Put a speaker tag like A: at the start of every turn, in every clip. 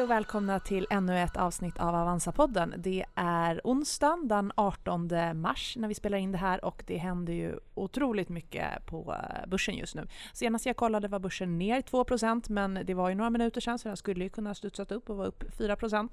A: och välkomna till ännu ett avsnitt av Avanza-podden. Det är onsdagen den 18 mars när vi spelar in det här och det händer ju otroligt mycket på börsen just nu. Senast jag kollade var börsen ner 2%, men det var ju några minuter sedan så den skulle ju kunna studsat upp och vara upp 4%.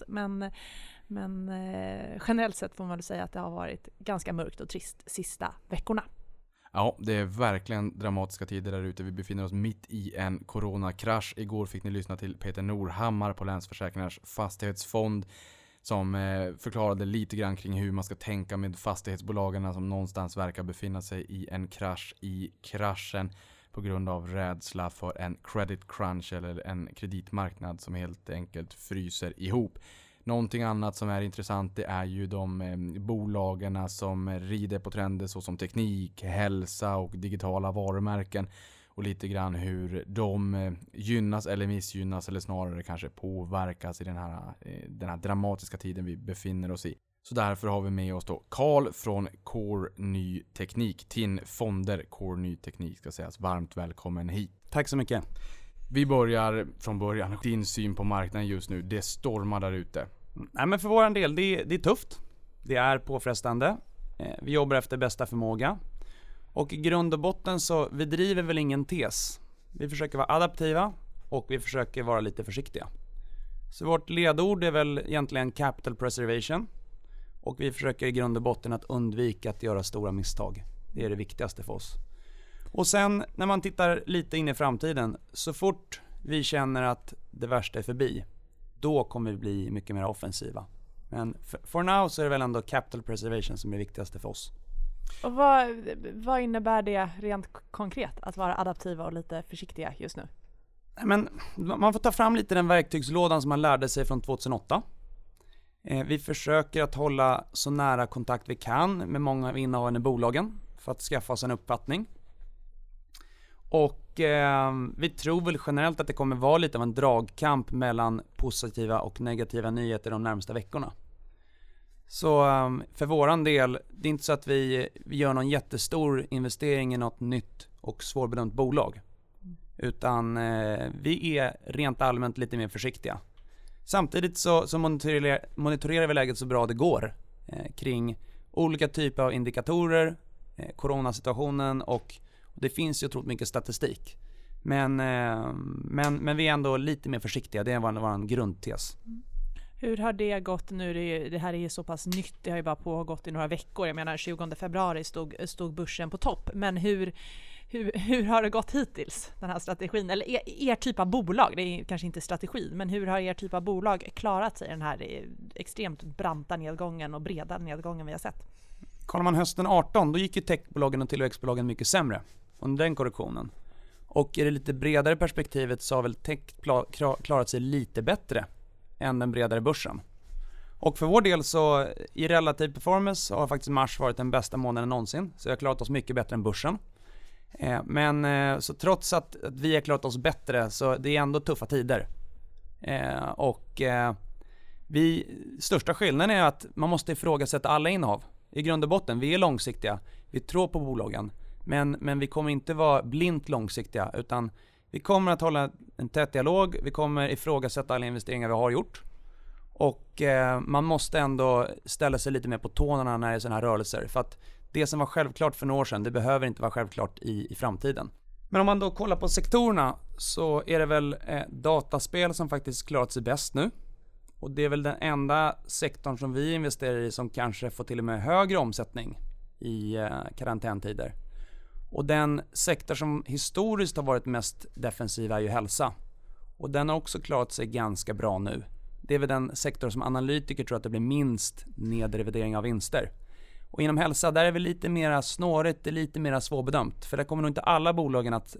A: Men generellt sett får man väl säga att det har varit ganska mörkt och trist sista veckorna.
B: Ja, det är verkligen dramatiska tider där ute. Vi befinner oss mitt i en coronakrasch. Igår fick ni lyssna till Peter Norhammar på Länsförsäkringars fastighetsfond som förklarade lite grann kring hur man ska tänka med fastighetsbolagen som någonstans verkar befinna sig i en krasch i kraschen på grund av rädsla för en credit crunch eller en kreditmarknad som helt enkelt fryser ihop. Någonting annat som är intressant det är ju de bolagen som rider på trender såsom teknik, hälsa och digitala varumärken. Och lite grann hur de gynnas eller missgynnas eller snarare kanske påverkas i den här dramatiska tiden vi befinner oss i. Så därför har vi med oss då Carl från Core Ny Teknik. TIN Fonder Core Ny Teknik ska sägas. Varmt välkommen hit.
C: Tack så mycket. Vi
B: börjar från början. Din syn på marknaden just nu, det stormar där ute.
C: Nej, men för våran del, det är tufft. Det är påfrestande. Vi jobbar efter bästa förmåga. Och i grund och botten så vi driver väl ingen tes. Vi försöker vara adaptiva och vi försöker vara lite försiktiga. Så vårt ledord är väl egentligen capital preservation. Och vi försöker i grund och botten att undvika att göra stora misstag. Det är det viktigaste för oss. Och sen när man tittar lite in i framtiden, så fort vi känner att det värsta är förbi, då kommer vi bli mycket mer offensiva. Men for now så är det väl ändå capital preservation som är det viktigaste för oss.
A: Och vad innebär det rent konkret att vara adaptiva och lite försiktiga just nu?
C: Men man får ta fram lite den verktygslådan som man lärde sig från 2008. Vi försöker att hålla så nära kontakt vi kan med många av innehavarna i bolagen för att skaffa oss en uppfattning. Och vi tror väl generellt att det kommer vara lite av en dragkamp mellan positiva och negativa nyheter de närmaste veckorna. Så för våran del, det är inte så att vi gör någon jättestor investering i något nytt och svårbedömt bolag. Utan vi är rent allmänt lite mer försiktiga. Samtidigt så monitorerar vi läget så bra det går kring olika typer av indikatorer, coronasituationen och det finns ju otroligt mycket statistik. Men vi är ändå lite mer försiktiga. Det är vår grundtes.
A: Hur har det gått nu? Det här är ju så pass nytt. Det har ju bara pågått i några veckor. Jag menar 20 februari stod börsen på topp. Men hur har det gått hittills, den här strategin? Eller er typ av bolag, det är kanske inte strategi, men hur har er typ av bolag klarat sig den här extremt branta nedgången och breda nedgången vi har sett?
C: Kollar man hösten 18, då gick ju techbolagen och tillväxtbolagen mycket sämre under den korrektionen. Och i det lite bredare perspektivet så har väl tech klarat sig lite bättre än den bredare börsen. Och för vår del så i relativ performance har faktiskt mars varit den bästa månaden någonsin. Så vi har klarat oss mycket bättre än börsen. Men så trots att vi har klarat oss bättre så det är ändå tuffa tider. Största skillnaden är att man måste ifrågasätta alla innehav. I grund och botten, vi är långsiktiga. Vi tror på bolagen. Men vi kommer inte vara blint långsiktiga utan vi kommer att hålla en tät dialog. Vi kommer ifrågasätta alla investeringar vi har gjort. Och man måste ändå ställa sig lite mer på tårna när det är sådana här rörelser. För att det som var självklart för några år sedan, det behöver inte vara självklart i framtiden. Men om man då kollar på sektorerna så är det väl dataspel som faktiskt klarat sig bäst nu. Och det är väl den enda sektorn som vi investerar i som kanske får till och med högre omsättning i karantäntider. Och den sektor som historiskt har varit mest defensiv är ju hälsa. Och den har också klarat sig ganska bra nu. Det är väl den sektor som analytiker tror att det blir minst nedrevidering av vinster. Och inom hälsa där är det lite mer snårigt, lite mer svårbedömt. För där kommer nog inte alla bolagen att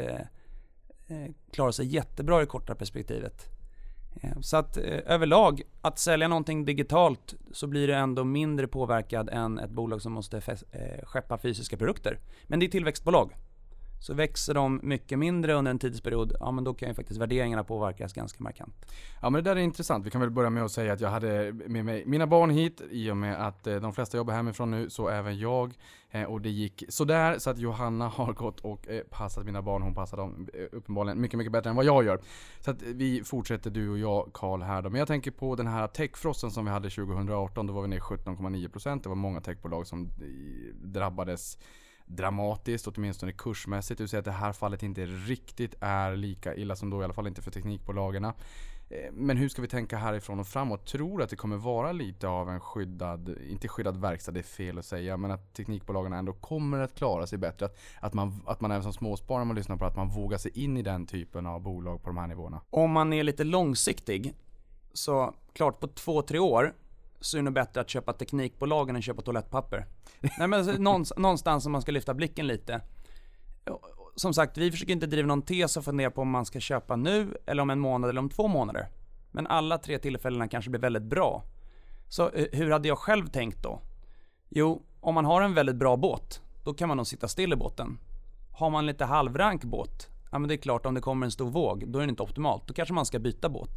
C: klara sig jättebra i korta perspektivet. Så att överlag, att sälja någonting digitalt så blir det ändå mindre påverkad än ett bolag som måste skeppa fysiska produkter. Men det är tillväxtbolag. Så växer de mycket mindre under en tidsperiod, ja men då kan ju faktiskt värderingarna påverkas ganska markant.
B: Ja, men det där är intressant. Vi kan väl börja med att säga att jag hade med mig mina barn hit i och med att de flesta jobbar hemifrån nu, så även jag. Och det gick sådär, så att Johanna har gått och passat mina barn. Hon passar dem uppenbarligen mycket, mycket bättre än vad jag gör. Så att vi fortsätter, du och jag, Carl, här då. Men jag tänker på den här techfrosten som vi hade 2018. Då var vi ner 17,9%. Det var många techbolag som drabbades dramatiskt, åtminstone kursmässigt. Det vill säga att det här fallet inte riktigt är lika illa som då, i alla fall inte för teknikbolagen. Men hur ska vi tänka härifrån och framåt? Tror att det kommer vara lite av en inte skyddad verkstad, det är fel att säga, men att teknikbolagen ändå kommer att klara sig bättre. Att man även som småsparare, när man lyssnar på, att man vågar sig in i den typen av bolag på de här nivåerna.
C: Om man är lite långsiktig, så klart på 2-3 år så är det bättre att köpa teknikbolagen än köpa toalettpapper. Nej, men någonstans om man ska lyfta blicken lite. Som sagt, vi försöker inte driva någon tes och fundera på om man ska köpa nu eller om en månad eller om 2 månader. Men alla 3 tillfällena kanske blir väldigt bra. Så hur hade jag själv tänkt då? Jo, om man har en väldigt bra båt, då kan man nog sitta still i båten. Har man lite halvrank båt, ja men det är klart, om det kommer en stor våg, då är det inte optimalt. Då kanske man ska byta båt.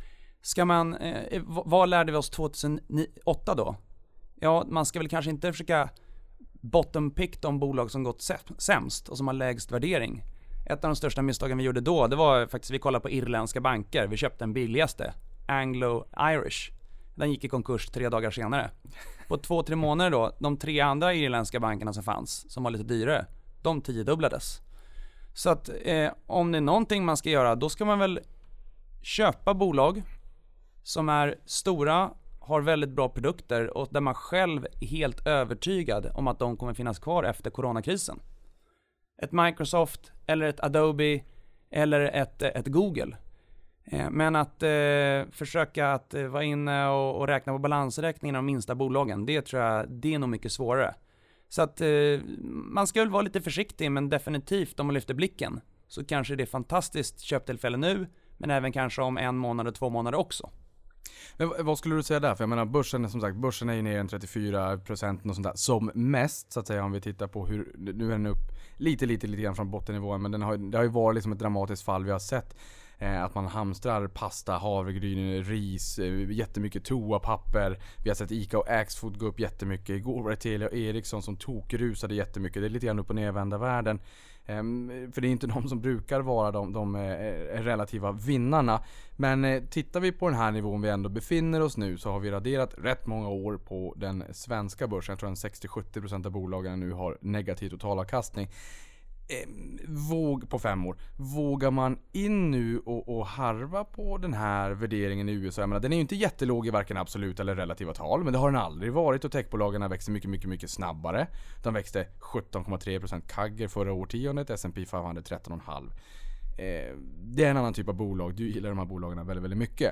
C: Vad lärde vi oss 2008 då? Ja, man ska väl kanske inte försöka bottom pick de bolag som gått sämst och som har lägst värdering. Ett av de största misstagen vi gjorde då, det var faktiskt, vi kollade på irländska banker. Vi köpte den billigaste, Anglo-Irish. Den gick i konkurs 3 dagar senare. På 2-3 månader då, de 3 andra irländska bankerna som fanns, som var lite dyrare, de 10-dubblades. Så att om det är någonting man ska göra, då ska man väl köpa bolag som är stora, har väldigt bra produkter och där man själv är helt övertygad om att de kommer finnas kvar efter coronakrisen. Ett Microsoft eller ett Adobe eller ett Google. Men att försöka att vara inne och räkna på balansräkningen av de minsta bolagen, det tror jag, det är nog mycket svårare. Så att man ska väl vara lite försiktig, men definitivt om man lyfter blicken så kanske det är fantastiskt köptillfälle nu, men även kanske om 1 månad och 2 månader också.
B: Men vad skulle du säga där? För jag menar, börsen är ju ner en 34% och sånt där, som mest, så att säga, om vi tittar på hur, nu är den upp lite grann från bottennivån, men det har ju varit liksom ett dramatiskt fall. Vi har sett att man hamstrar pasta, havregryn, ris, jättemycket toapapper. Vi har sett Ica och Axfood gå upp jättemycket. Igår var det Telia och Ericsson som tokrusade jättemycket. Det är lite grann upp och nervända världen. För det är inte de som brukar vara de relativa vinnarna. Men tittar vi på den här nivån vi ändå befinner oss nu, så har vi raderat rätt många år på den svenska börsen. Jag tror att 60-70% av bolagen nu har negativ totalavkastning. På 5 år. Vågar man in nu och harva på den här värderingen i USA? Jag menar, den är ju inte jättelåg i varken absolut eller relativa tal, men det har den aldrig varit, och techbolagen växer mycket snabbare. De växte 17,3% CAGR förra årtiondet, S&P 500 13,5%. Det är en annan typ av bolag. Du gillar de här bolagen väldigt, väldigt mycket.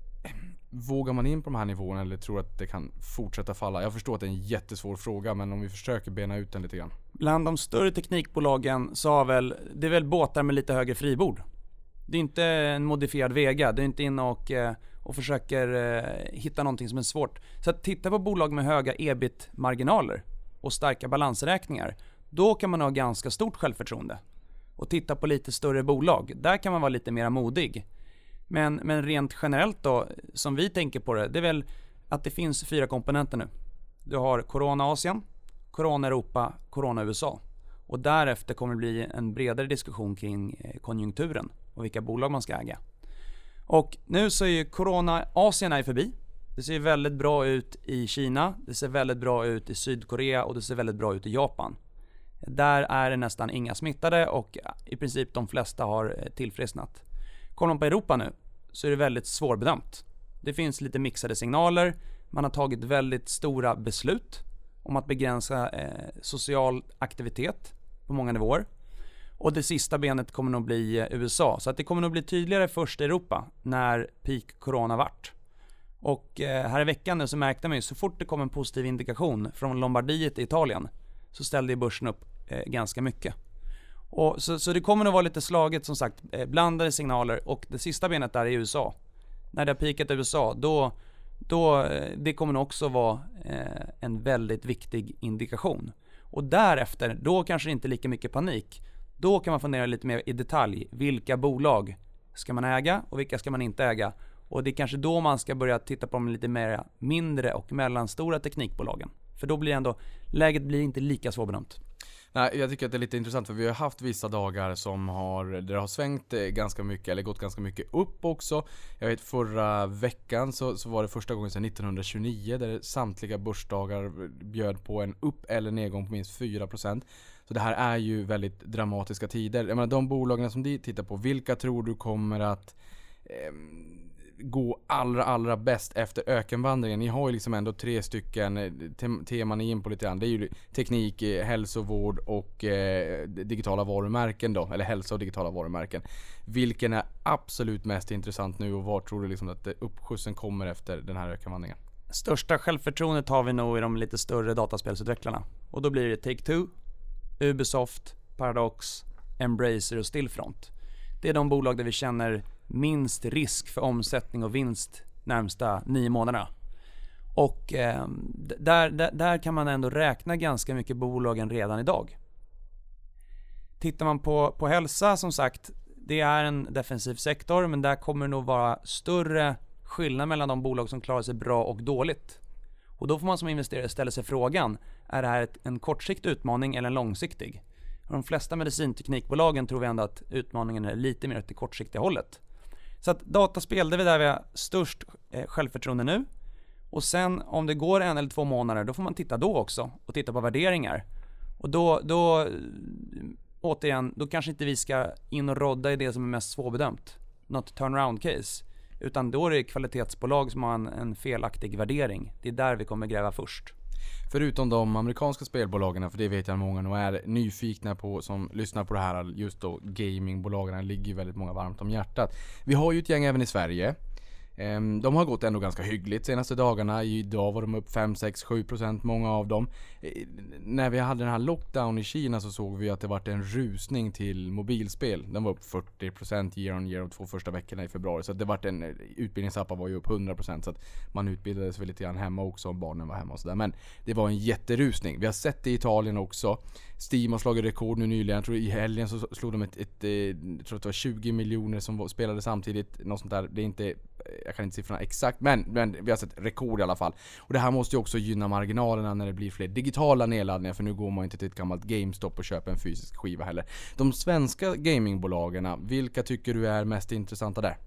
B: Vågar man in på de här nivåerna eller tror att det kan fortsätta falla? Jag förstår att det är en jättesvår fråga, men om vi försöker bena ut den lite grann. Bland
C: de större teknikbolagen så har det är väl båtar med lite högre fribord. Det är inte en modifierad Vega. Det är inte in och försöker hitta någonting som är svårt. Så att titta på bolag med höga EBIT-marginaler och starka balansräkningar. Då kan man ha ganska stort självförtroende. Och titta på lite större bolag. Där kan man vara lite mer modig. Men rent generellt då, som vi tänker på det är väl att det finns 4 komponenter nu. Du har Corona Asien, Corona Europa, Corona USA. Och därefter kommer det bli en bredare diskussion kring konjunkturen och vilka bolag man ska äga. Och nu så är ju Corona Asien är förbi. Det ser väldigt bra ut i Kina, det ser väldigt bra ut i Sydkorea och det ser väldigt bra ut i Japan. Där är det nästan inga smittade och i princip de flesta har tillfrisknat. Kollar man på Europa nu så är det väldigt svårbedömt. Det finns lite mixade signaler. Man har tagit väldigt stora beslut om att begränsa social aktivitet på många nivåer. Och det sista benet kommer nog bli USA. Så att det kommer nog bli tydligare först i Europa när peak corona vart. Och här i veckan nu så märkte man ju så fort det kom en positiv indikation från Lombardiet i Italien så ställde börsen upp ganska mycket. Och så det kommer nog vara lite slaget, som sagt, blandade signaler. Och det sista benet där i USA, när det har peakat i USA, då det kommer nog också vara en väldigt viktig indikation. Och därefter, då kanske det inte lika mycket panik. Då kan man fundera lite mer i detalj. Vilka bolag ska man äga och vilka ska man inte äga? Och det är kanske då man ska börja titta på de lite mer mindre och mellanstora teknikbolagen. För då blir ändå, läget blir inte lika svårbedömt.
B: Nej, jag tycker att det är lite intressant för vi har haft vissa dagar som där det har svängt ganska mycket eller gått ganska mycket upp också. Jag vet förra veckan så var det första gången sedan 1929 där samtliga börsdagar bjöd på en upp- eller nedgång på minst 4%. Så det här är ju väldigt dramatiska tider. Jag menar, de bolagen som de tittar på, vilka tror du kommer att gå allra bäst efter ökenvandringen? Ni har ju liksom ändå 3 stycken teman in på lite grann. Det är ju teknik, hälsovård och digitala varumärken då, eller hälsa och digitala varumärken. Vilken är absolut mest intressant nu och var tror du liksom att uppskjutsen kommer efter den här ökenvandringen?
C: Största självförtroendet har vi nog i de lite större dataspelsutvecklarna. Och då blir det Take-Two, Ubisoft, Paradox, Embracer och Stillfront. Det är de bolag där vi känner minst risk för omsättning och vinst närmsta 9 månaderna. Och där kan man ändå räkna ganska mycket bolagen redan idag. Tittar man på hälsa, som sagt, det är en defensiv sektor, men där kommer det nog vara större skillnad mellan de bolag som klarar sig bra och dåligt. Och då får man som investerare ställa sig frågan, är det här en kortsiktig utmaning eller en långsiktig? Och de flesta medicinteknikbolagen tror vi ändå att utmaningen är lite mer åt det kortsiktiga hållet. Så att dataspel, det är där vi har störst självförtroende nu. Och sen om det går 1 eller 2 månader, då får man titta då också och titta på värderingar. Och då återigen, då kanske inte vi ska in och rodda i det som är mest svårbedömt. Något turnaround case. Utan då är det kvalitetsbolag som har en felaktig värdering. Det är där vi kommer gräva först.
B: Förutom de amerikanska spelbolagen, för det vet jag många nog är nyfikna på som lyssnar på det här, just då gamingbolagen ligger ju väldigt många varmt om hjärtat. Vi har ju ett gäng även i Sverige. De har gått ändå ganska hyggligt senaste dagarna. Idag var de upp 5-6-7%, många av dem. När vi hade den här lockdown i Kina så såg vi att det var en rusning till mobilspel. Den var upp 40% year on year de 2 första veckorna i februari. Så det var utbildningsappar var ju upp 100%, så att man utbildade sig lite grann hemma också om barnen var hemma och sådär. Men det var en jätterusning. Vi har sett det i Italien också. Steam har slagit rekord nu nyligen. Jag tror i helgen så slog de jag tror att det var 20 miljoner som spelade samtidigt. Något sånt där. Det är inte, jag kan inte siffrorna exakt, men vi har sett rekord i alla fall. Och det här måste ju också gynna marginalerna när det blir fler digitala nedladdningar, för nu går man inte till ett gammalt GameStop och köper en fysisk skiva heller. De svenska gamingbolagen, vilka tycker du är mest intressanta där?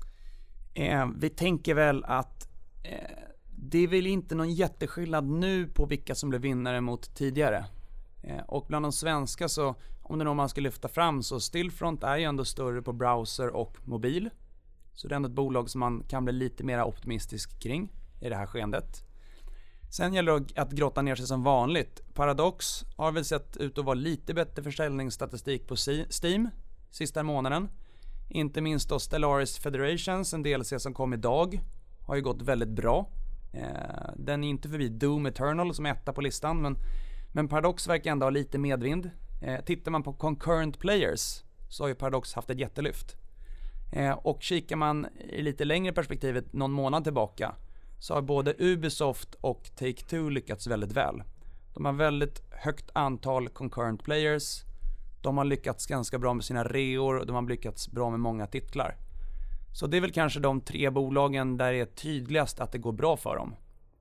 C: Vi tänker väl att det är väl inte någon jätteskillnad nu på vilka som blev vinnare mot tidigare. Och bland de svenska, så om det är någon man ska lyfta fram, så Stillfront är ju ändå större på browser och mobil. Så det är ändå ett bolag som man kan bli lite mer optimistisk kring i det här skeendet. Sen gäller det att grotta ner sig som vanligt. Paradox har väl sett ut att vara lite bättre försäljningsstatistik på Steam sista månaden. Inte minst då Stellaris Federations, en DLC som kom idag, har ju gått väldigt bra. Den är inte förbi Doom Eternal som är etta på listan, men Paradox verkar ändå ha lite medvind. Tittar man på concurrent players så har ju Paradox haft ett jättelyft. Och kikar man i lite längre perspektivet någon månad tillbaka, så har både Ubisoft och Take-Two lyckats väldigt väl. De har väldigt högt antal concurrent players. De har lyckats ganska bra med sina reor och de har lyckats bra med många titlar. Så det är väl kanske de 3 bolagen där det är tydligast att det går bra för dem.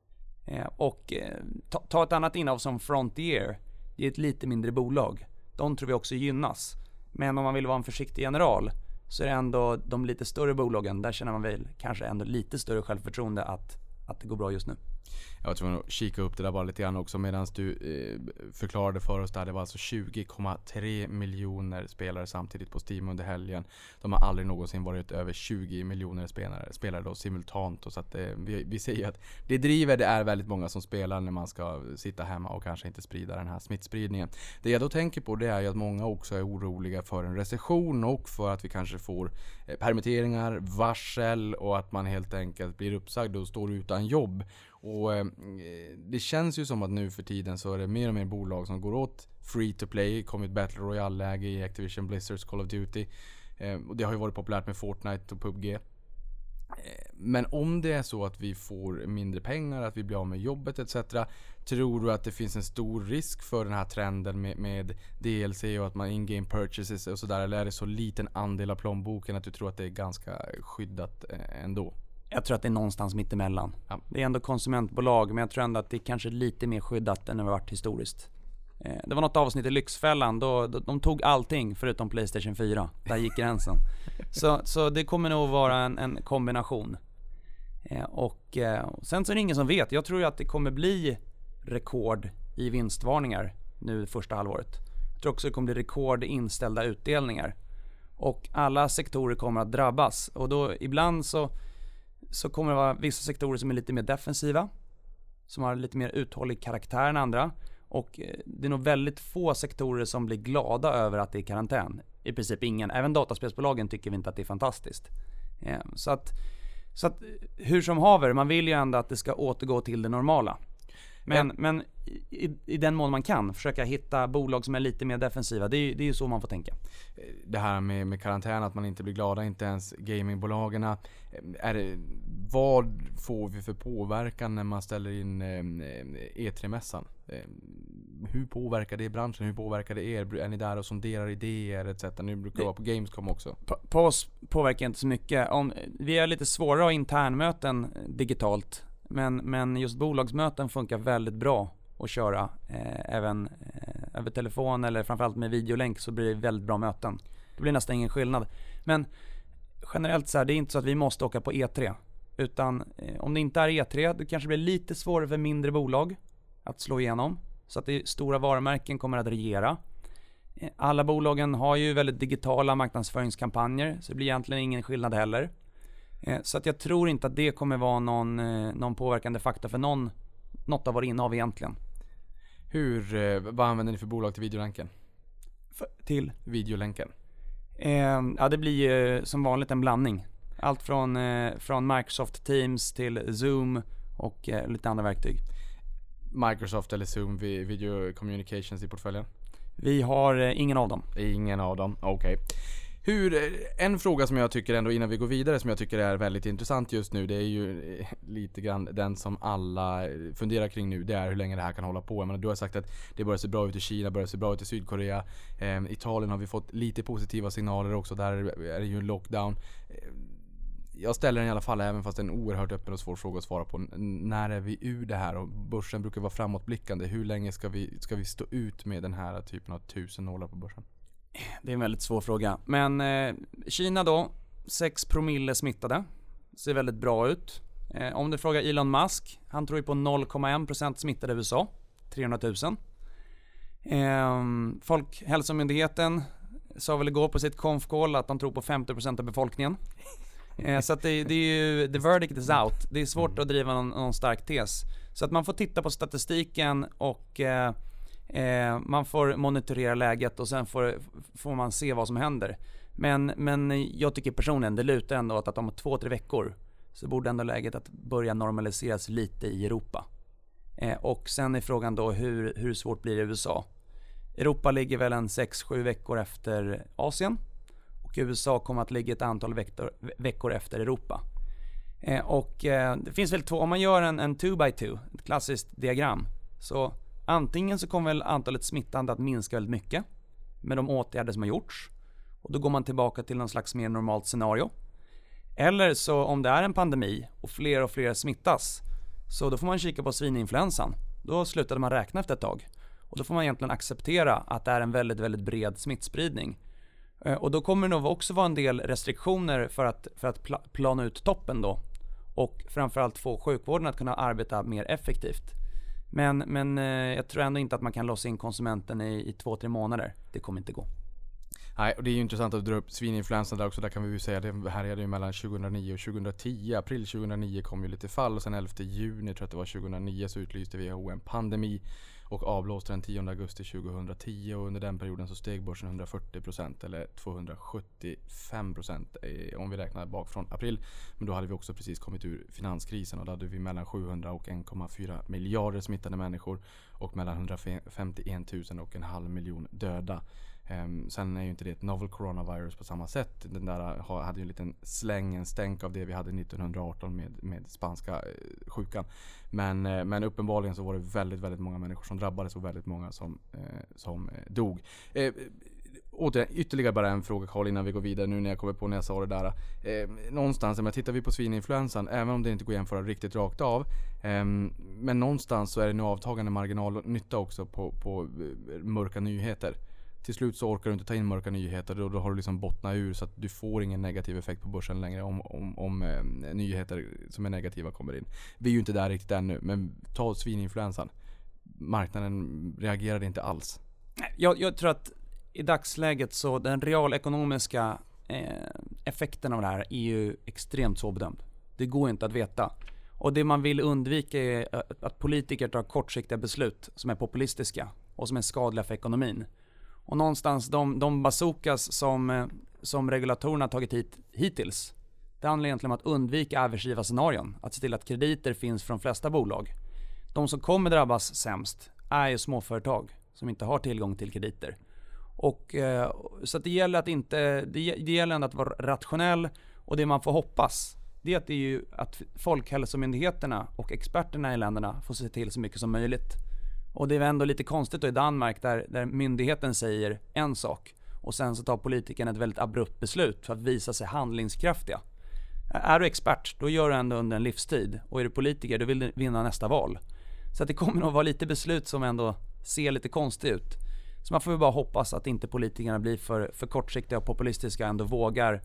C: Ta ett annat innehav som Frontier. Det är ett lite mindre bolag. De tror vi också gynnas. Men om man vill vara en försiktig general, så är det ändå de lite större bolagen. Där känner man väl kanske ändå lite större självförtroende att det går bra just nu.
B: Jag var tvungen att kika upp det där bara lite grann också medan du förklarade för oss där. Det var alltså 20,3 miljoner spelare samtidigt på Steam under helgen. De har aldrig någonsin varit över 20 miljoner spelare då simultant. Och så att vi ser ju att det är väldigt många som spelar när man ska sitta hemma och kanske inte sprida den här smittspridningen. Det jag då tänker på, det är ju att många också är oroliga för en recession och för att vi kanske får permitteringar, varsel och att man helt enkelt blir uppsagd och står utan jobb. Och det känns ju som att nu för tiden så är det mer och mer bolag som går åt free to play, kommit Battle Royale-läge i Activision Blizzards Call of Duty. Och det har ju varit populärt med Fortnite och PUBG. Men om det är så att vi får mindre pengar, att vi blir av med jobbet etc. Tror du att det finns en stor risk för den här trenden med DLC och att man in-game purchases och sådär? Eller är det så liten andel av plånboken att du tror att det är ganska skyddat ändå?
C: Jag tror att det är någonstans mitt emellan.
B: Ja.
C: Det är ändå konsumentbolag, men jag tror ändå att det är kanske lite mer skyddat än det har varit historiskt. Det var något avsnitt i Lyxfällan då de tog allting förutom PlayStation 4. Där gick gränsen. Så det kommer nog vara en kombination. Och sen så är det ingen som vet. Jag tror ju att det kommer bli rekord i vinstvarningar nu första halvåret. Jag tror också det kommer bli rekord i inställda utdelningar. Och alla sektorer kommer att drabbas. Och då ibland så kommer det vara vissa sektorer som är lite mer defensiva. Som har lite mer uthållig karaktär än andra. Och det är nog väldigt få sektorer som blir glada över att det är karantän. I princip ingen. Även dataspelsbolagen tycker vi inte att det är fantastiskt. Så att hur som haver, man vill ju ändå att det ska återgå till det normala. Men i den mån man kan försöka hitta bolag som är lite mer defensiva. Det är ju så man får tänka.
B: Det här med karantän, att man inte blir glada, inte ens gamingbolagen. Vad får vi för påverkan när man ställer in E3-mässan? Hur påverkar det branschen? Hur påverkar det er? Är ni där och sonderar idéer etc? Nu brukar det vara på Gamescom också.
C: På oss påverkar inte så mycket. Vi är lite svårare att ha internmöten digitalt. Men just bolagsmöten funkar väldigt bra att köra även över telefon eller framförallt med videolänk, så blir det väldigt bra möten. Det blir nästan ingen skillnad. Men generellt så här, det är inte så att vi måste åka på E3. Utan om det inte är E3, det kanske blir lite svårare för mindre bolag att slå igenom. Så att det stora varumärken kommer att regera. Alla bolagen har ju väldigt digitala marknadsföringskampanjer, så det blir egentligen ingen skillnad heller. Så att jag tror inte att det kommer vara någon påverkande faktor för något av våra innehav egentligen.
B: Vad använder ni för bolag till videolänken?
C: Till
B: videolänken?
C: Ja, det blir ju som vanligt en blandning. Allt från Microsoft Teams till Zoom och lite andra verktyg.
B: Microsoft eller Zoom Video Communications i portföljen?
C: Vi har ingen av dem.
B: Ingen av dem, okej. En fråga som jag tycker ändå innan vi går vidare, som jag tycker är väldigt intressant just nu, det är ju lite grann den som alla funderar kring nu, det är hur länge det här kan hålla på. Jag menar, du har sagt att det börjar se bra ut i Kina, börjar se bra ut i Sydkorea. Italien har vi fått lite positiva signaler också, där är det ju en lockdown. Jag ställer den i alla fall, även fast det är en oerhört öppen och svår fråga att svara på. När är vi ur det här? Och börsen brukar vara framåtblickande. Hur länge ska vi stå ut med den här typen av 1000 nålar på börsen?
C: Det är en väldigt svår fråga. Men Kina då, 6 promille smittade. Ser väldigt bra ut. Om du frågar Elon Musk, han tror ju på 0,1% smittade i USA. 300 000. Folkhälsomyndigheten sa väl igår på sitt konf-call att de tror på 50% av befolkningen. Så att det är ju, the verdict is out. Det är svårt att driva någon stark tes. Så att man får titta på statistiken och man får monitorera läget och sen får man se vad som händer. Men jag tycker personligen, det lutar ändå att om 2-3 veckor så borde ändå läget att börja normaliseras lite i Europa. Och sen är frågan då hur svårt blir det i USA? Europa ligger väl en 6-7 veckor efter Asien. Och USA kommer att ligga ett antal veckor efter Europa. Det finns väl två, om man gör en 2x2, ett klassiskt diagram, så antingen så kommer väl antalet smittande att minska väldigt mycket med de åtgärder som har gjorts. Och då går man tillbaka till någon slags mer normalt scenario. Eller så om det är en pandemi och fler smittas, så då får man kika på svininfluensan. Då slutade man räkna efter ett tag. Och då får man egentligen acceptera att det är en väldigt, väldigt bred smittspridning. Och då kommer det nog också vara en del restriktioner för att plana ut toppen då. Och framförallt få sjukvården att kunna arbeta mer effektivt. Men jag tror ändå inte att man kan låsa in konsumenten i 2-3 månader. Det kommer inte gå.
B: Nej, och det är ju intressant att dra upp svininfluensan där också. Där kan vi ju säga det här är det ju mellan 2009 och 2010. April 2009 kom ju lite fall och sen 11 juni, tror jag att det var 2009, så utlyste WHO en pandemi och avblåste den 10 augusti 2010, och under den perioden så steg börsen 140% eller 275% om vi räknar bak från april. Men då hade vi också precis kommit ur finanskrisen och då hade vi mellan 700 och 1,4 miljarder smittade människor och mellan 151 000 och en halv miljon döda. Sen är ju inte det ett novel coronavirus på samma sätt. Den där hade ju en liten en stänk av det vi hade 1918 med spanska sjukan. Men uppenbarligen så var det väldigt, väldigt många människor som drabbades och väldigt många som dog. Ytterligare bara en fråga, Carl, innan vi går vidare nu när jag kommer på när jag sa det där. Någonstans, men tittar vi på svininfluensan, även om det inte går att jämföra riktigt rakt av, men någonstans så är det nu avtagande marginalnytta också på mörka nyheter. Till slut så orkar du inte ta in mörka nyheter och då har du liksom bottnat ur så att du får ingen negativ effekt på börsen längre om nyheter som är negativa kommer in. Vi är ju inte där riktigt ännu, men ta svininfluensan. Marknaden reagerade inte alls.
C: Jag tror att i dagsläget så den realekonomiska effekten av det här är ju extremt svårbedömd. Det går inte att veta. Och det man vill undvika är att politiker tar kortsiktiga beslut som är populistiska och som är skadliga för ekonomin. Och någonstans de bazookas som regulatorerna har tagit hittills, det handlar egentligen om att undvika aversiva scenarion. Att se till att krediter finns för de flesta bolag. De som kommer drabbas sämst är ju småföretag som inte har tillgång till krediter. Och så att det gäller det gäller ändå att vara rationell, och det man får hoppas det är att folkhälsomyndigheterna och experterna i länderna får se till så mycket som möjligt. Och det är ändå lite konstigt då i Danmark där myndigheten säger en sak och sen så tar politikerna ett väldigt abrupt beslut för att visa sig handlingskraftiga. Är du expert, då gör du ändå under en livstid, och är du politiker, då vill du vinna nästa val. Så att det kommer nog vara lite beslut som ändå ser lite konstigt ut. Så man får ju bara hoppas att inte politikerna blir för kortsiktiga och populistiska, ändå vågar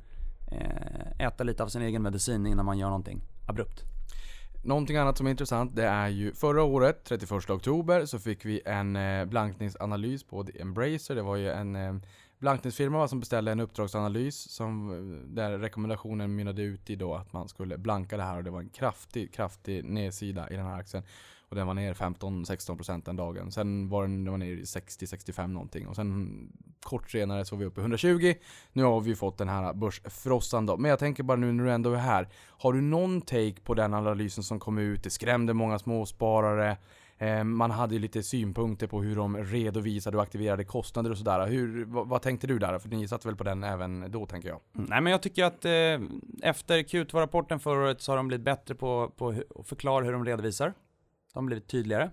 C: äta lite av sin egen medicin innan man gör någonting abrupt.
B: Någonting annat som är intressant, det är ju förra året, 31 oktober, så fick vi en blankningsanalys på The Embracer. Det var ju en blankningsfirma som beställde en uppdragsanalys där rekommendationen mynnade ut i då att man skulle blanka det här, och det var en kraftig nedsida i den här aktien. Och den var ner 15-16% den dagen. Sen var den ner i 60-65 någonting. Och sen kort senare så var vi uppe i 120. Nu har vi fått den här börsfrossan då. Men jag tänker bara nu när du ändå är här. Har du någon take på den analysen som kom ut? Det skrämde många småsparare. Man hade ju lite synpunkter på hur de redovisade och aktiverade kostnader och sådär. Vad tänkte du där? För ni satt väl på den även då, tänker jag.
C: Nej, men jag tycker att efter Q2-rapporten förra året så har de blivit bättre på att förklara hur de redovisar. De har blivit tydligare.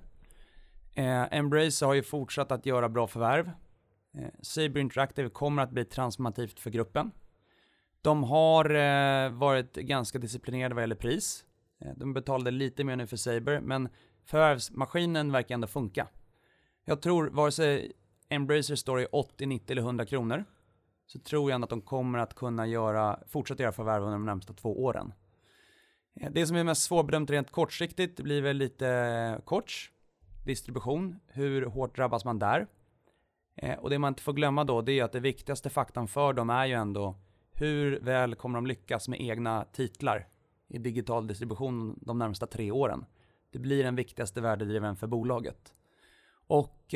C: Embracer har ju fortsatt att göra bra förvärv. Saber Interactive kommer att bli transformativt för gruppen. De har varit ganska disciplinerade vad gäller pris. De betalade lite mer nu för Saber, men förvärvsmaskinen verkar ändå funka. Jag tror vare sig Embracer står i 80, 90 eller 100 kronor, så tror jag ändå att de kommer att kunna fortsätta göra förvärv under de närmsta 2 åren. Det som är mest svårbedömt rent kortsiktigt blir väl lite distribution. Hur hårt drabbas man där? Och det man inte får glömma då, det är att det viktigaste faktorn för dem är ju ändå hur väl kommer de lyckas med egna titlar i digital distribution de närmsta 3 åren. Det blir den viktigaste värdedrivaren för bolaget. Och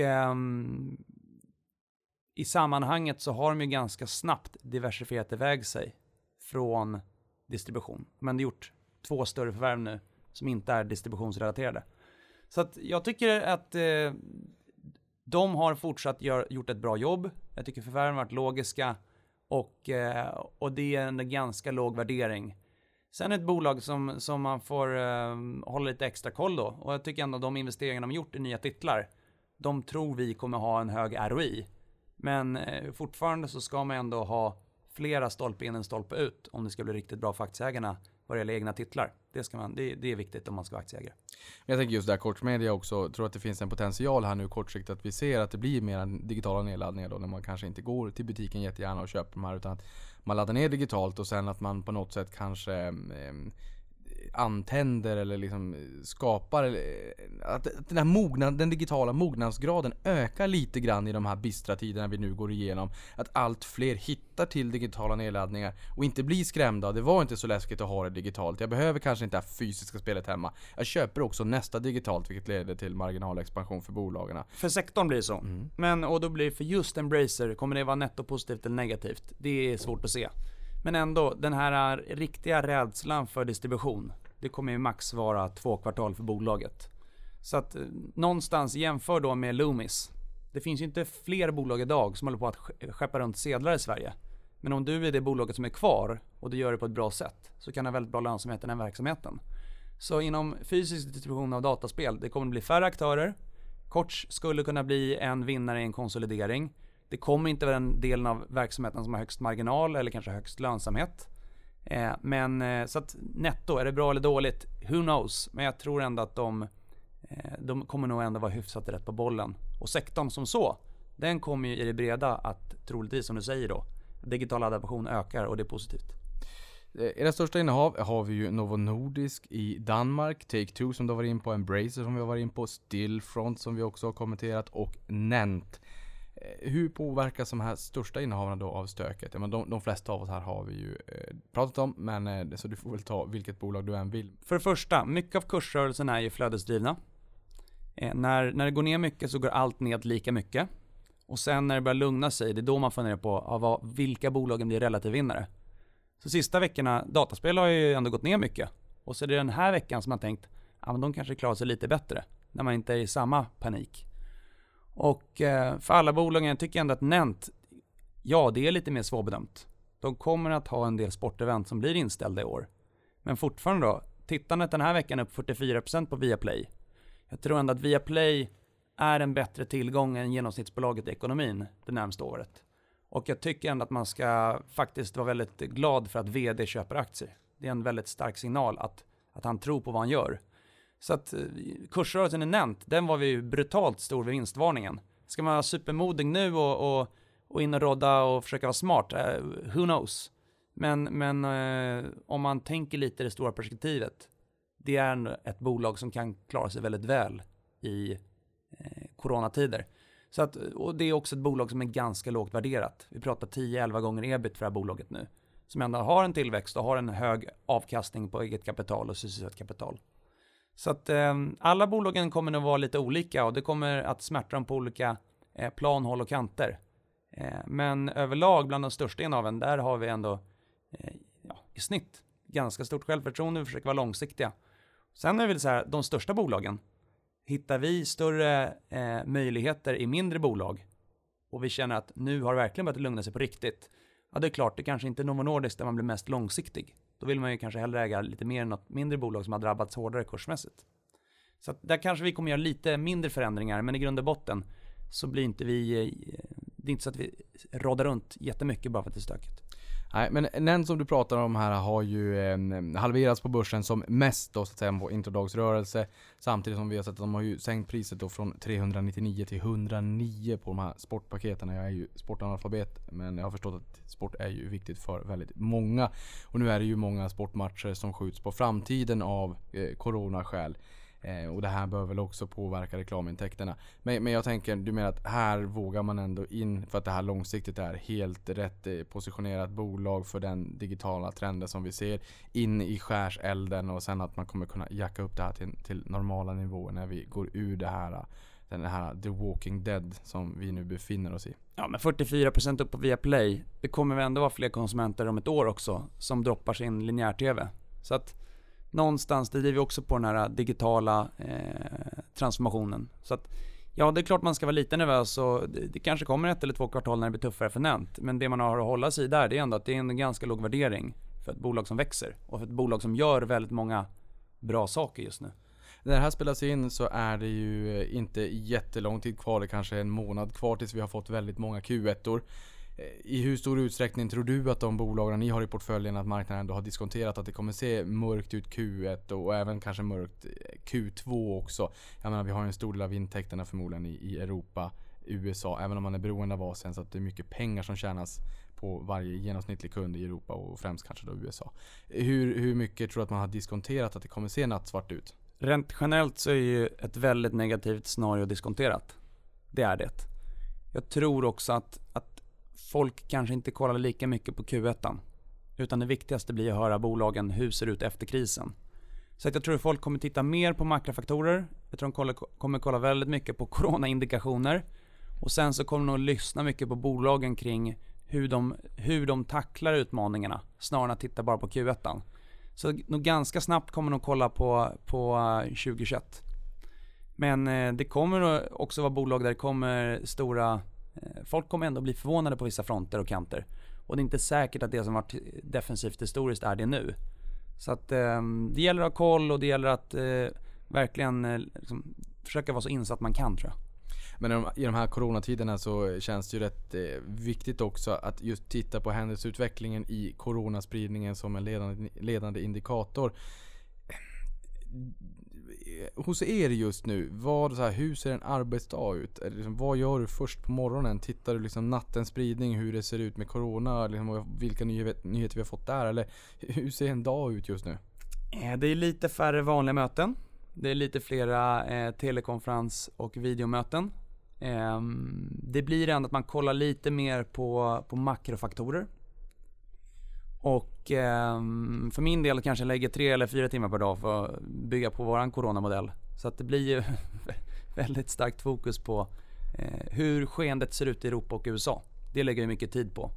C: i sammanhanget så har de ju ganska snabbt diversifierat iväg sig från distribution. Men det har gjort 2 större förvärv nu som inte är distributionsrelaterade. Så att jag tycker att de har fortsatt gjort ett bra jobb. Jag tycker förvärven har varit logiska och det är en ganska låg värdering. Sen ett bolag som man får hålla lite extra koll då. Och jag tycker ändå de investeringar de gjort i nya titlar, de tror vi kommer ha en hög ROI. Men fortfarande så ska man ändå ha flera stolpe in än stolpe ut om det ska bli riktigt bra för aktieägarna vad det gäller egna titlar. Det är viktigt om man ska vara aktieägare.
B: Jag tänker just där kortmedia också, tror att det finns en potential här nu kortsiktigt att vi ser att det blir mer digitala nedladdningar då, när man kanske inte går till butiken jättegärna och köper de här, utan att man laddar ner digitalt och sen att man på något sätt kanske antänder eller liksom skapar att den digitala mognadsgraden ökar lite grann i de här bistra tiderna vi nu går igenom, att allt fler hittar till digitala nedladdningar och inte blir skrämda. Det var inte så läskigt att ha det digitalt. Jag behöver kanske inte ha fysiska spelet hemma. Jag köper också nästa digitalt, vilket leder till marginalexpansion för bolagen.
C: För sektorn blir det så. Men och då blir för just Embracer kommer det vara nettopositivt eller negativt. Det är svårt att se. Men ändå, den här riktiga rädslan för distribution, det kommer ju max vara 2 kvartal för bolaget. Så att någonstans jämför då med Loomis. Det finns ju inte fler bolag idag som håller på att skeppa runt sedlar i Sverige. Men om du är det bolaget som är kvar och du gör det på ett bra sätt, så kan det ha väldigt bra lönsamhet i den verksamheten. Så inom fysisk distribution av dataspel, det kommer att bli färre aktörer. Koch skulle kunna bli en vinnare i en konsolidering. Det kommer inte vara den delen av verksamheten som har högst marginal eller kanske högst lönsamhet. Men så att netto, är det bra eller dåligt? Who knows? Men jag tror ändå att de kommer nog ändå vara hyfsat rätt på bollen. Och sektorn som så, den kommer ju i det breda att troligtvis, som du säger då, digital adaption ökar och det är positivt.
B: Era största innehav har vi ju Novo Nordisk i Danmark, Take-Two som du har varit in på, Embracer som vi har varit in på, Stillfront som vi också har kommenterat och Nent. Hur påverkas de här största innehavarna då av stöket? De flesta av oss här har vi ju pratat om, men så du får väl ta vilket bolag du än vill.
C: För det första, mycket av kursrörelsen är ju flödesdrivna. När det går ner mycket så går allt ned lika mycket. Och sen när det börjar lugna sig, det är då man funderar på vilka bolagen blir relativvinnare. Så sista veckorna, dataspel har ju ändå gått ner mycket. Och så är det den här veckan som man tänkt, men de kanske klarar sig lite bättre. När man inte är i samma panik. Och för alla bolagen tycker jag ändå att Nent, ja, det är lite mer svårbedömt. De kommer att ha en del sportevent som blir inställda i år. Men fortfarande då, tittandet den här veckan upp 44% på Viaplay. Jag tror ändå att Viaplay är en bättre tillgång än genomsnittsbolaget i ekonomin det närmaste året. Och jag tycker ändå att man ska faktiskt vara väldigt glad för att vd köper aktier. Det är en väldigt stark signal att han tror på vad han gör. Så att kursrörelsen är Nent, den var vi ju brutalt stor vid vinstvarningen. Ska man vara supermodig nu och in och rodda och försöka vara smart? Who knows? Men om man tänker lite i det stora perspektivet, det är ett bolag som kan klara sig väldigt väl i coronatider. Så att, och det är också ett bolag som är ganska lågt värderat. Vi pratar 10-11 gånger ebit för det här bolaget nu. Som ändå har en tillväxt och har en hög avkastning på eget kapital och sysselsatt kapital. Så att alla bolagen kommer att vara lite olika och det kommer att smärta dem på olika plan, håll och kanter. Men överlag bland de största innehaven, där har vi ändå i snitt ganska stort självförtroende. Vi försöker vara långsiktiga. Sen är det väl så här, de största bolagen, hittar vi större möjligheter i mindre bolag och vi känner att nu har det verkligen börjat lugna sig på riktigt. Ja, det är klart, det kanske inte är Novo Nordisk där man blir mest långsiktig. Då vill man ju kanske hellre äga lite mer än något mindre bolag som har drabbats hårdare kursmässigt. Så att där kanske vi kommer göra lite mindre förändringar, men i grund och botten så blir inte det är inte så att vi rådar runt jättemycket bara för att det är stökigt.
B: Nej, men Nent som du pratar om här har ju halverats på börsen som mest då, så att säga, på introdagsrörelse. Samtidigt som vi har sett att de har ju sänkt priset då från 399 till 109 på de här sportpaketen. Jag är ju sportanalfabet, men jag har förstått att sport är ju viktigt för väldigt många. Och nu är det ju många sportmatcher som skjuts på framtiden av coronaskäl. Och det här bör väl också påverka reklamintäkterna. Men jag tänker, du menar att här vågar man ändå in för att det här långsiktigt är helt rätt positionerat bolag för den digitala trenden som vi ser in i skärselden, och sen att man kommer kunna jacka upp det här till normala nivåer när vi går ur den här The Walking Dead som vi nu befinner oss i.
C: Ja, men 44% upp på Viaplay. Det kommer väl ändå vara fler konsumenter om ett år också som droppar sin linjär-tv. Så att någonstans, det driver vi också på den här digitala transformationen. Så att, ja, det är klart man ska vara lite nervös och det kanske kommer 1 eller 2 kvartal när det blir tuffare för Nent. Men det man har att hålla sig där, det är ändå att det är en ganska låg värdering för ett bolag som växer och för ett bolag som gör väldigt många bra saker just nu.
B: När det här spelas in så är det ju inte jättelång tid kvar, det kanske är en månad kvar tills vi har fått väldigt många Q1-or. I hur stor utsträckning tror du att de bolagen ni har i portföljen, att marknaden ändå har diskonterat att det kommer se mörkt ut Q1 och även kanske mörkt Q2 också? Jag menar, vi har en stor del av intäkterna förmodligen i Europa, USA, även om man är beroende av Asien, så att det är mycket pengar som tjänas på varje genomsnittlig kund i Europa och främst kanske då USA. Hur mycket tror du att man har diskonterat att det kommer se nattsvart ut?
C: Rent generellt så är ju ett väldigt negativt scenario diskonterat. Det är det. Jag tror också att folk kanske inte kollar lika mycket på Q1, utan det viktigaste blir att höra bolagen hur ser ut efter krisen. Så att jag tror att folk kommer titta mer på makrofaktorer. Jag tror de kommer kolla väldigt mycket på coronaindikationer. Och sen så kommer de nog lyssna mycket på bolagen kring hur de tacklar utmaningarna, snarare än att titta bara på Q1. Så nog ganska snabbt kommer de kolla på 2021. Men det kommer också vara bolag där det kommer stora... Folk kommer ändå bli förvånade på vissa fronter och kanter. Och det är inte säkert att det som varit defensivt historiskt är det nu. Så att det gäller att ha koll och det gäller att verkligen liksom, försöka vara så insatt man kan, tror jag.
B: Men i de här coronatiderna så känns det ju rätt viktigt också att just titta på händelseutvecklingen i coronaspridningen som en ledande indikator. Hos er just nu, hur ser en arbetsdag ut? Liksom, vad gör du först på morgonen? Tittar du liksom nattens spridning, hur det ser ut med corona? Liksom, vilka nyheter vi har fått där? Eller hur ser en dag ut just nu?
C: Det är lite färre vanliga möten. Det är lite flera telekonferens- och videomöten. Det blir ändå att man kollar lite mer på makrofaktorer. Och för min del kanske jag lägger 3 eller 4 timmar per dag för att bygga på våran coronamodell. Så att det blir ju väldigt starkt fokus på hur skeendet ser ut i Europa och USA. Det lägger jag mycket tid på.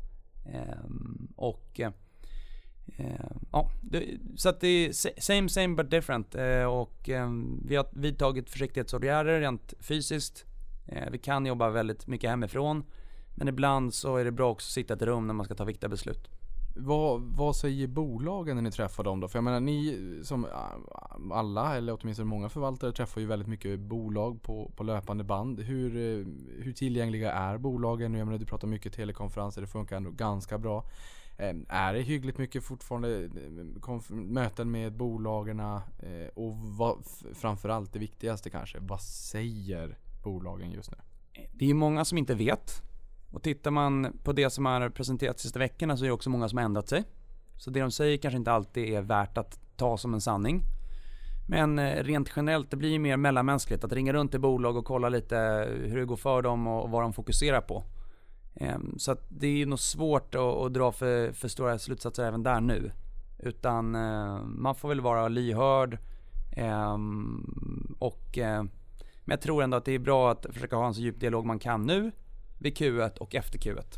C: Så att det är same but different. Vi har vidtagit försiktighetsåtgärder rent fysiskt. Vi kan jobba väldigt mycket hemifrån. Men ibland så är det bra också att sitta i ett rum när man ska ta viktiga beslut.
B: Vad säger bolagen när ni träffar dem då? För jag menar, ni som alla, eller åtminstone många förvaltare, träffar ju väldigt mycket bolag på löpande band. Hur tillgängliga är bolagen? Jag menar, du pratar mycket telekonferenser, det funkar ändå ganska bra. Är det hyggligt mycket fortfarande möten med bolagen? Och framförallt det viktigaste kanske, vad säger bolagen just nu?
C: Det är många som inte vet. Och tittar man på det som har presenterats sista veckorna så är det också många som har ändrat sig. Så det de säger kanske inte alltid är värt att ta som en sanning. Men rent generellt, det blir ju mer mellanmänskligt att ringa runt till bolag och kolla lite hur det går för dem och vad de fokuserar på. Så att det är nog svårt att dra för stora slutsatser även där nu. Utan man får väl vara lyhörd. Men jag tror ändå att det är bra att försöka ha en så djup dialog man kan nu, vid Q1 och efter Q1.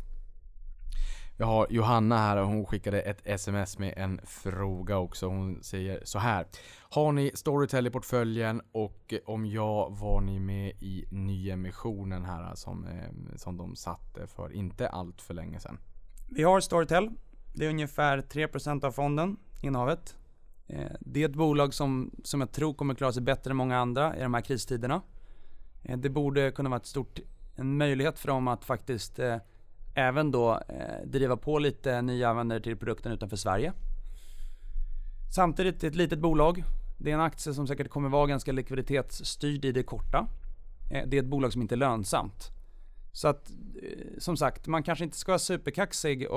B: Vi har Johanna här och hon skickade ett sms med en fråga också. Hon säger så här: har ni Storytel i portföljen, och om ja, var ni med i nyemissionen här som de satte för inte allt för länge sedan?
C: Vi har Storytel. Det är ungefär 3% av fonden, innehavet. Det är ett bolag som jag tror kommer klara sig bättre än många andra i de här kristiderna. Det borde kunna vara en möjlighet för dem att faktiskt även då driva på lite nya användare till produkten utanför Sverige. Samtidigt ett litet bolag. Det är en aktie som säkert kommer vara ganska likviditetsstyrd i det korta. Det är ett bolag som inte är lönsamt. Så att som sagt, man kanske inte ska vara superkaxig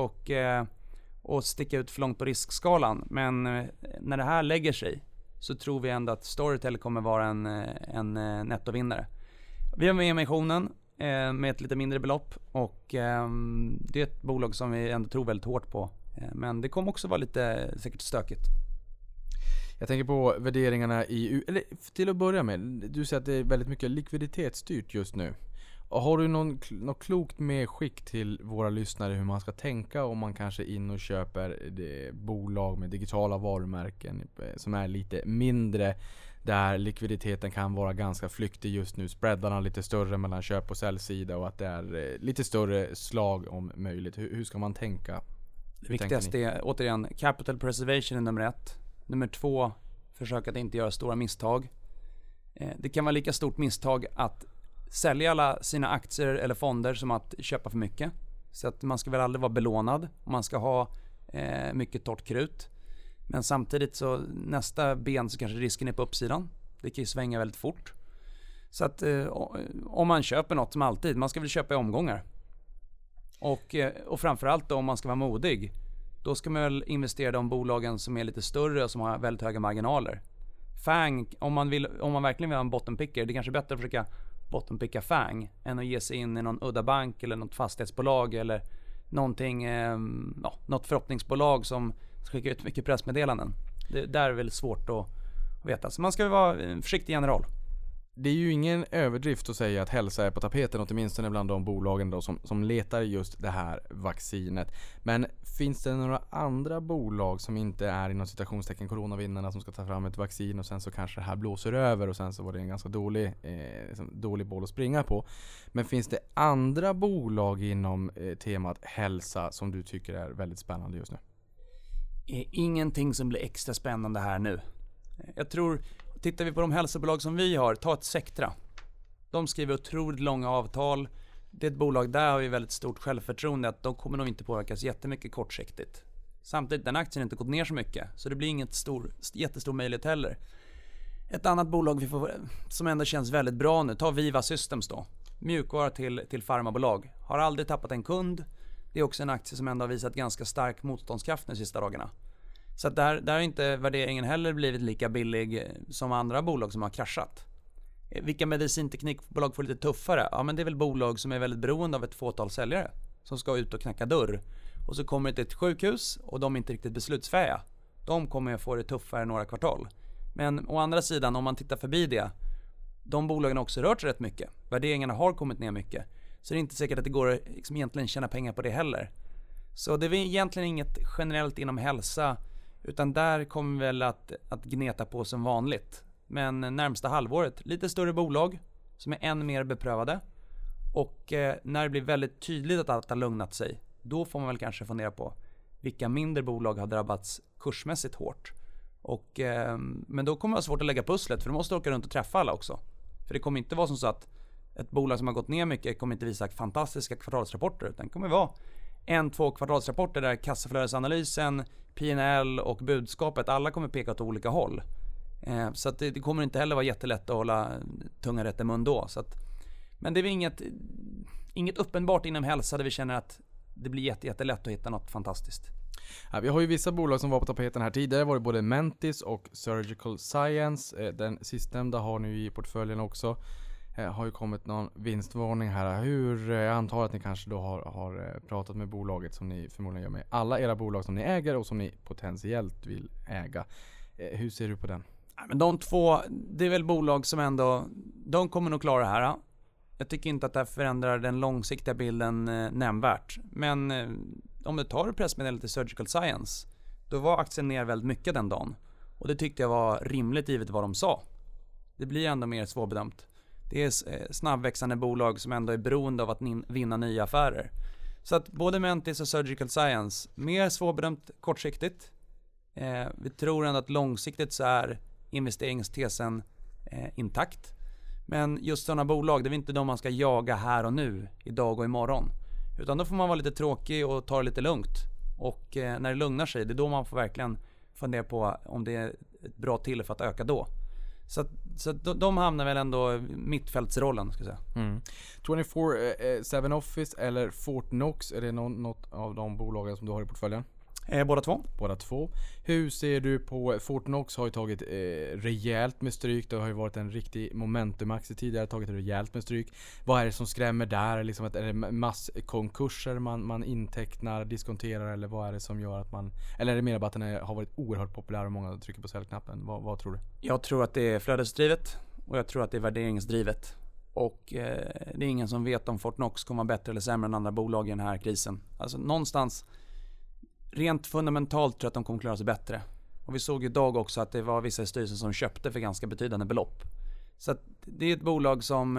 C: och sticka ut för långt på riskskalan. Men när det här lägger sig så tror vi ändå att Storytel kommer vara en nettovinnare. Vi har med emissionen med ett lite mindre belopp, och det är ett bolag som vi ändå tror väldigt hårt på. Men det kommer också vara lite säkert stökigt.
B: Jag tänker på värderingarna eller till att börja med, du säger att det är väldigt mycket likviditetsstyrt just nu. Och har du något klokt medskick till våra lyssnare hur man ska tänka om man kanske in och köper bolag med digitala varumärken som är lite mindre, där likviditeten kan vara ganska flyktig just nu, spreadarna lite större mellan köp- och säljsida, och att det är lite större slag om möjligt. Hur ska man tänka?
C: Det viktigaste är återigen capital preservation är nummer 1. Nummer 2, försök att inte göra stora misstag. Det kan vara lika stort misstag att sälja alla sina aktier eller fonder som att köpa för mycket. Så att man ska väl aldrig vara belånad. Man ska ha mycket torrt krut. Men samtidigt så nästa ben så kanske risken är på uppsidan. Det kan ju svänga väldigt fort. Så att om man köper något, som alltid, man ska väl köpa i omgångar. Och framförallt då, om man ska vara modig, då ska man väl investera i de bolagen som är lite större och som har väldigt höga marginaler. FANG, om man verkligen vill ha en bottenpicker, det är kanske bättre att försöka bottenpicka FANG än att ge sig in i någon udda bank eller något fastighetsbolag eller någonting, något förhoppningsbolag som skickar ut mycket pressmeddelanden. Det där är väl svårt att veta. Så man ska vara en försiktig general.
B: Det är ju ingen överdrift att säga att hälsa är på tapeten, åtminstone bland de bolagen då som letar just det här vaccinet. Men finns det några andra bolag som inte är inom citationstecken coronavinnarna som ska ta fram ett vaccin och sen så kanske det här blåser över och sen så var det en ganska dålig boll att springa på. Men finns det andra bolag inom temat hälsa som du tycker är väldigt spännande just nu?
C: Ingenting som blir extra spännande här nu. Jag tror, tittar vi på de hälsobolag som vi har, ta ett Sectra. De skriver otroligt långa avtal. Det är ett bolag där har vi väldigt stort självförtroende att de kommer nog inte påverkas jättemycket kortsiktigt. Samtidigt, den aktien har inte gått ner så mycket, så det blir inget jättestor möjlighet heller. Ett annat bolag som ändå känns väldigt bra nu, ta Viva Systems då. Mjukvara till farmabolag. Har aldrig tappat en kund. Det är också en aktie som ändå har visat ganska stark motståndskraft de sista dagarna. Så att där har inte värderingen heller blivit lika billig som andra bolag som har kraschat. Vilka medicinteknikbolag får lite tuffare? Ja, men det är väl bolag som är väldigt beroende av ett fåtal säljare som ska ut och knacka dörr. Och så kommer det till ett sjukhus och de är inte riktigt beslutsfähiga. De kommer att få det tuffare några kvartal. Men å andra sidan, om man tittar förbi det, de bolagen har också rört sig rätt mycket. Värderingarna har kommit ner mycket. Så det är inte säkert att det går att liksom egentligen tjäna pengar på det heller. Så det är egentligen inget generellt inom hälsa, utan där kommer vi väl att gneta på som vanligt. Men närmsta halvåret, lite större bolag som är än mer beprövade. Och när det blir väldigt tydligt att allt har lugnat sig, då får man väl kanske fundera på vilka mindre bolag har drabbats kursmässigt hårt. Men då kommer det vara svårt att lägga pusslet, för du måste åka runt och träffa alla också. För det kommer inte vara som så att ett bolag som har gått ner mycket kommer inte visa fantastiska kvartalsrapporter, utan det kommer vara 1-2 kvartalsrapporter där kassaflödesanalysen, P&L och budskapet, alla kommer peka åt olika håll. Så att det kommer inte heller vara jättelätt att hålla tungan rätt i mun då. Men det är inget uppenbart inom hälsa där vi känner att det blir jättelätt att hitta något fantastiskt.
B: Ja, vi har ju vissa bolag som var på tapeten här tidigare. Var det både Mentis och Surgical Science. Den sistnämnda har nu i portföljen också. Har ju kommit någon vinstvarning här. Jag antar att ni kanske då har pratat med bolaget som ni förmodligen gör med alla era bolag som ni äger och som ni potentiellt vill äga. Hur ser du på den?
C: Men de två, det är väl bolag som ändå, de kommer nog klara det här. Jag tycker inte att det här förändrar den långsiktiga bilden nämnvärt. Men om du tar pressmeddelandet till Surgical Science, då var aktien ner väldigt mycket den dagen. Och det tyckte jag var rimligt givet vad de sa. Det blir ändå mer svårbedömt. Det är snabbväxande bolag som ändå är beroende av att vinna nya affärer. Så att både Mentis och Surgical Science, mer svårbedömt kortsiktigt. Vi tror ändå att långsiktigt så är investeringstesen intakt. Men just sådana bolag, det är inte de man ska jaga här och nu, idag och imorgon. Utan då får man vara lite tråkig och ta det lite lugnt. Och när det lugnar sig, det är då man får verkligen fundera på om det är ett bra tillfälle för att öka då. Så de hamnar väl ändå mittfältsrollen, ska jag säga.
B: 24/7 Office eller Fortnox, är det något av de bolagen som du har i portföljen?
C: Båda två.
B: Hur ser du på Fortnox? Har ju tagit rejält med stryk. Det har ju varit en riktig momentumaktie tidigare, tagit rejält med stryk. Vad är det som skrämmer där? Liksom är det masskonkurser man intecknar, diskonterar, eller vad är det som gör att man, eller är det mer bara att den har varit oerhört populär och många trycker på säljknappen? Vad tror du?
C: Jag tror att det är flödesdrivet och jag tror att det är värderingsdrivet. Och det är ingen som vet om Fortnox kommer vara bättre eller sämre än andra bolag i den här krisen. Alltså någonstans rent fundamentalt tror jag att de kommer klara sig bättre. Och vi såg idag också att det var vissa i styrelsen som köpte för ganska betydande belopp. Så att det är ett bolag som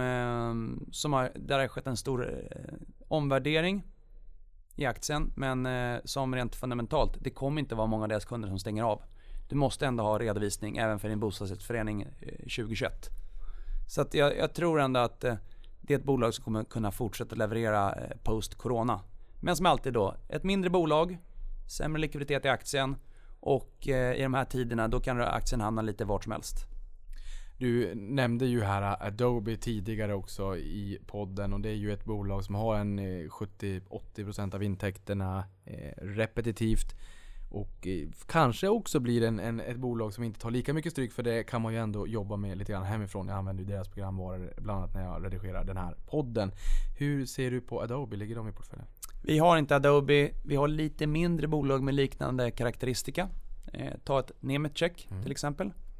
C: där har skett en stor omvärdering i aktien. Men som rent fundamentalt, det kommer inte vara många av deras kunder som stänger av. Du måste ändå ha redovisning även för din bostadsrättsförening 2021. Så att jag tror ändå att det är ett bolag som kommer kunna fortsätta leverera post-corona. Men som alltid då, ett mindre bolag, sämre likviditet i aktien och i de här tiderna då kan aktien hamna lite vart som helst.
B: Du nämnde ju här Adobe tidigare också i podden, och det är ju ett bolag som har en 70-80% av intäkterna repetitivt och kanske också blir ett bolag som inte tar lika mycket stryk, för det kan man ju ändå jobba med lite grann hemifrån. Jag använder ju deras programvaror bland annat när jag redigerar den här podden. Hur ser du på Adobe? Ligger de i portföljen?
C: Vi har inte Adobe, vi har lite mindre bolag med liknande karaktäristika. Ta ett Nemetschek till exempel.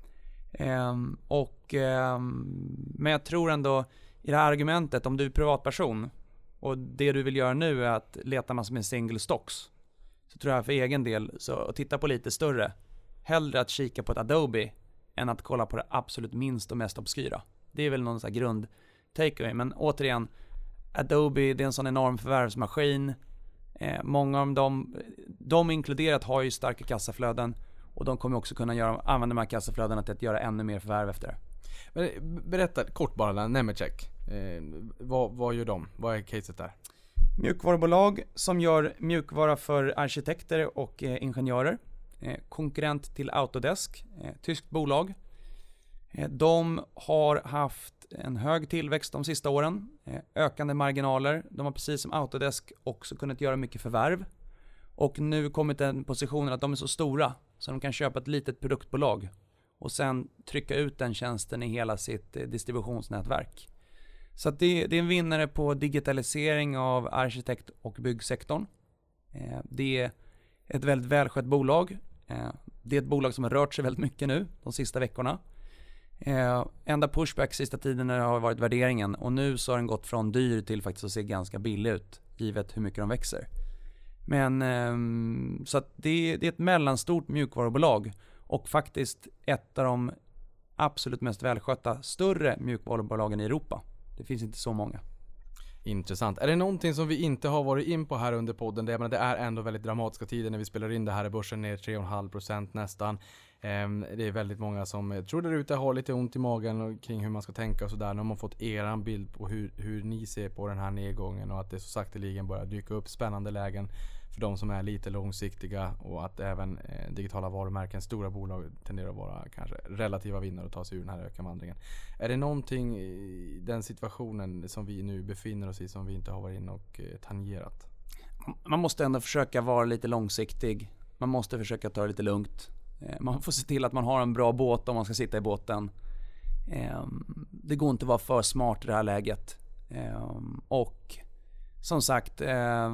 C: Men jag tror ändå i det här argumentet, om du är privatperson och det du vill göra nu är att leta massor med single stocks, så tror jag för egen del, så att titta på lite större, hellre att kika på ett Adobe än att kolla på det absolut minst och mest obskyra. Det är väl någon sån här grund takeaway. Men återigen, Adobe, det är en sån enorm förvärvsmaskin. Många av de inkluderat har ju starka kassaflöden, och de kommer också kunna använda de här kassaflödena till att göra ännu mer förvärv efter det.
B: Men berätta kort bara, Nemetschek. Vad gör de? Vad är caset där?
C: Mjukvarubolag som gör mjukvara för arkitekter och ingenjörer. Konkurrent till Autodesk, tyskt bolag. De har haft en hög tillväxt de sista åren, ökande marginaler. De har precis som Autodesk också kunnat göra mycket förvärv. Och nu kommit den positionen att de är så stora så de kan köpa ett litet produktbolag och sen trycka ut den tjänsten i hela sitt distributionsnätverk. Så att det är en vinnare på digitalisering av arkitekt- och byggsektorn. Det är ett väldigt välskött bolag. Det är ett bolag som har rört sig väldigt mycket nu de sista veckorna. Enda pushback sista tiden har varit värderingen, och nu så har den gått från dyr till faktiskt att se ganska billig ut givet hur mycket de växer. Men så att det är ett mellanstort mjukvarubolag och faktiskt ett av de absolut mest välskötta större mjukvarubolagen i Europa. Det finns inte så många.
B: Intressant. Är det någonting som vi inte har varit in på här under podden? Det är ändå väldigt dramatiska tider när vi spelar in det här. Är börsen ner 3,5% nästan. Det är väldigt många som tror där ute har lite ont i magen och kring hur man ska tänka och sådär. Nu har man fått eran bild på hur ni ser på den här nedgången och att det så sakteligen börjar dyka upp spännande lägen för de som är lite långsiktiga, och att även digitala varumärken, stora bolag tenderar att vara kanske relativa vinnare och ta sig ur den här ökenvandringen. Är det någonting i den situationen som vi nu befinner oss i som vi inte har varit inne och tangerat?
C: Man måste ändå försöka vara lite långsiktig. Man måste försöka ta det lite lugnt. Man får se till att man har en bra båt om man ska sitta i båten. Det går inte att vara för smart i det här läget. Och som sagt,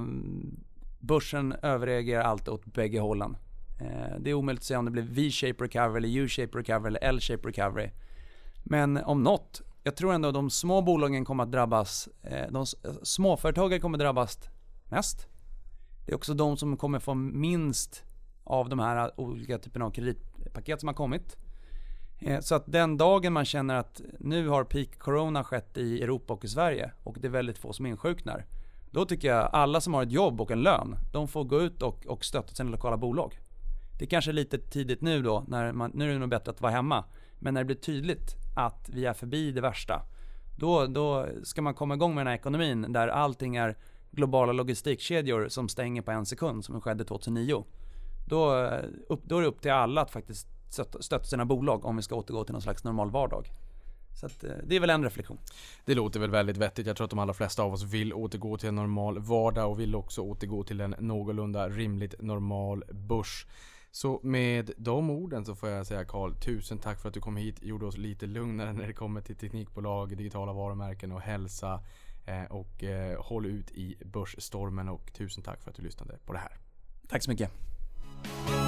C: börsen överreagerar alltid åt bägge hållen. Det är omöjligt att säga om det blir V-shape recovery eller U-shape recovery eller L-shape recovery. Men om något, jag tror ändå att de små bolagen kommer att drabbas. De småföretagare kommer att drabbas mest. Det är också de som kommer få minst av de här olika typerna av kreditpaket som har kommit. Så att den dagen man känner att nu har peak corona skett i Europa och i Sverige och det är väldigt få som insjuknar, då tycker jag alla som har ett jobb och en lön, de får gå ut och stötta sina lokala bolag. Det är kanske lite tidigt nu då, nu är det nog bättre att vara hemma. Men när det blir tydligt att vi är förbi det värsta, då ska man komma igång med den här ekonomin där allting är globala logistikkedjor som stänger på en sekund som skedde 2009. Då är det upp till alla att faktiskt stötta sina bolag om vi ska återgå till någon slags normal vardag. Så att, det är väl en reflektion.
B: Det låter väl väldigt vettigt. Jag tror att de allra flesta av oss vill återgå till en normal vardag och vill också återgå till en någorlunda rimligt normal börs. Så med de orden så får jag säga, Carl, tusen tack för att du kom hit. Gjorde oss lite lugnare när det kommer till teknikbolag, digitala varumärken och hälsa. Och håll ut i börsstormen, och tusen tack för att du lyssnade på det här.
C: Tack så mycket.